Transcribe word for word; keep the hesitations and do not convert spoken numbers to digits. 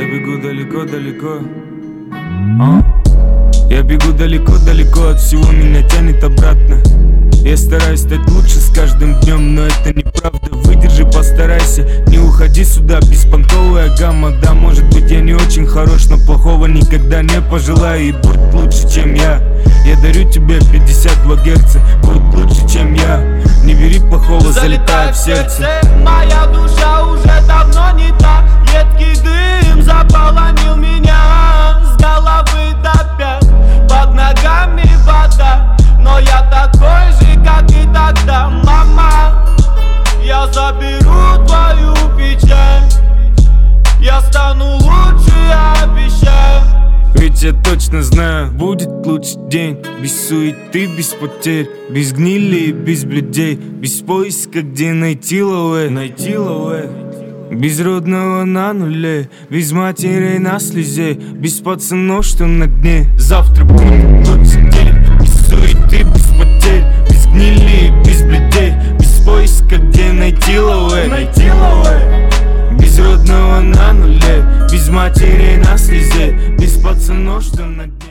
бегу далеко-далеко, а? Я бегу далеко-далеко, от всего меня тянет обратно. Я стараюсь стать лучше с каждым днем, но это неправда. Выдержи, постарайся, не уходи сюда. Беспонтовая гамма, да, может быть я не очень хорош, но плохого никогда не пожелаю. И будь лучше, чем я. Я дарю тебе пятьдесят два герца, будь лучше, чем я. Не бери плохого, залетай в сердце. Моя душа уже давно не та. Едкий дым заполонил меня с головы до пят. Под ногами вода, но я такой же, как и тогда. Мама, я заберу твою печаль. Я стану лучше, я обещаю. Ведь я точно знаю, будет лучший день. Без суеты, без потерь, без гнили и без блюдей. Без поиска, где найти лове, найти лове. Без родного на нуле, без матерей на слезе, без пацанов, что на дне. Завтра будет лучший день. Без суеты, без потерь, без гнили и без блюдей. Без поиска, где найти лове, найти лове. Без родного на нуле, без матерей на слезе, без пацанов, что на дне.